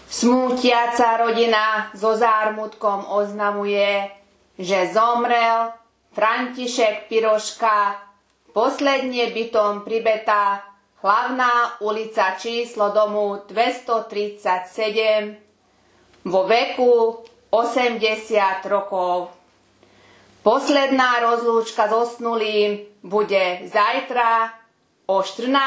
Smútiaca rodina so zármutkom oznamuje, že zomrel František Piroška, posledne bytom Pribeta, hlavná ulica číslo domu 237, vo veku 80 rokov. Posledná rozlúčka s zosnulým bude zajtra o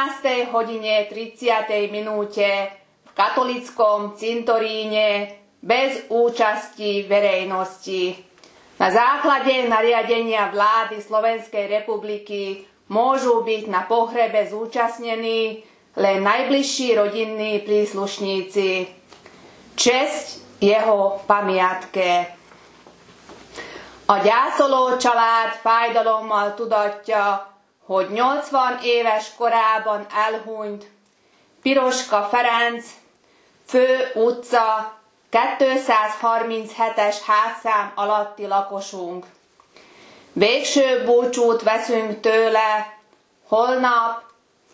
14:30 v katolíckom cintoríne bez účasti verejnosti. Na základe nariadenia vlády Slovenskej republiky môžu byť na pohrebe zúčastnení len najbližší rodinní príslušníci. Česť jeho pamiatke. A gyászoló család fájdalommal tudatja, hogy 80 éves korában elhunyt Piroska Ferenc, Fő utca 237-es házszám alatti lakosunk. Végső búcsút veszünk tőle holnap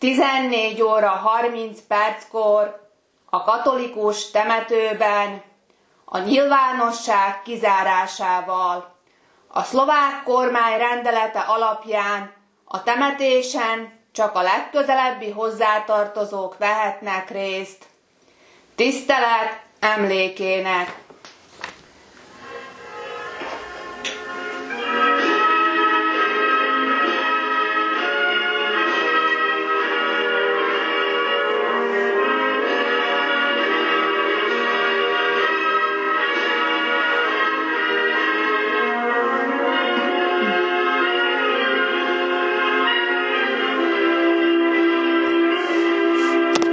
14:30 a katolikus temetőben a nyilvánosság kizárásával. A szlovák kormány rendelete alapján a temetésen csak a legközelebbi hozzátartozók vehetnek részt. Tisztelet emlékének!